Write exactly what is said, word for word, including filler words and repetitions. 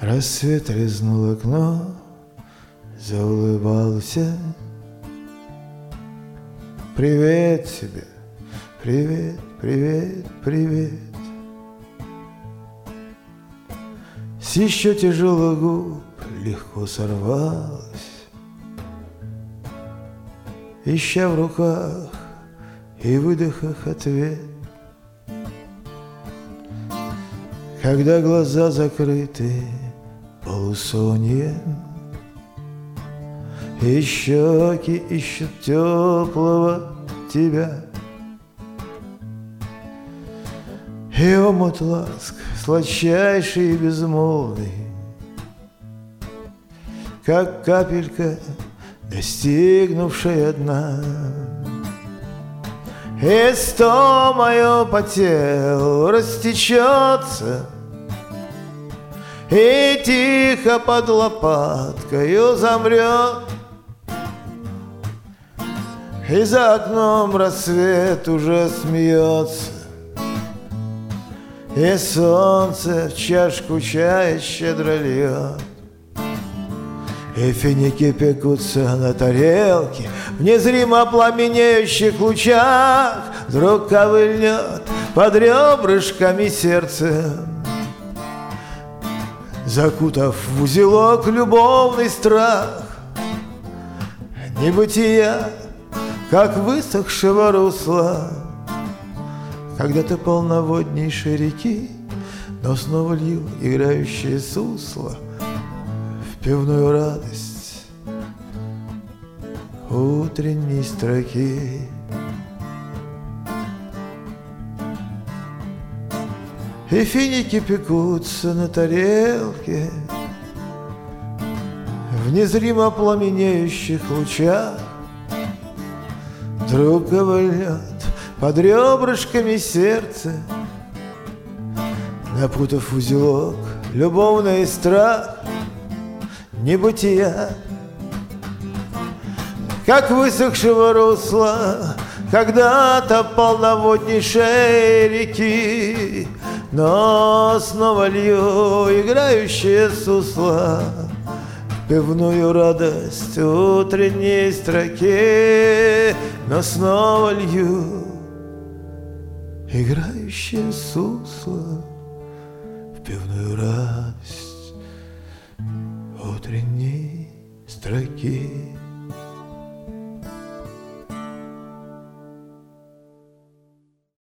Рассвет резнул окно, заулыбался. Привет тебе, привет, привет, привет. С еще тяжелых губ легко сорвалась, ища в руках и выдохах ответ. Когда глаза закрыты полусоньем, и щеки ищут теплого тебя, и омут ласк сладчайший и безмолвный, как капелька, достигнувшая дна. И сто мое по телу растечется, и тихо под лопаткою замрет. И за окном рассвет уже смеется, и солнце в чашку чая щедро льет. И финики пекутся на тарелке, в незримо пламенеющих лучах. Вдруг ковыльнет под ребрышками сердце, закутав в узелок любовный страх. Небытия, как высохшего русла когда-то полноводнейшей реки, но снова лил играющее сусло в пивную радость утренней строки. И финики пекутся на тарелке, в незримо пламенеющих лучах. Вдруг ковыльнет под ребрышками сердце, напутав узелок любовный страх. Небытия, как высохшего русла когда-то полноводнейшей реки, но снова лью играющее сусло в пивную радость утренней строки. Но снова лью играющее сусло в пивную радость утренней строки.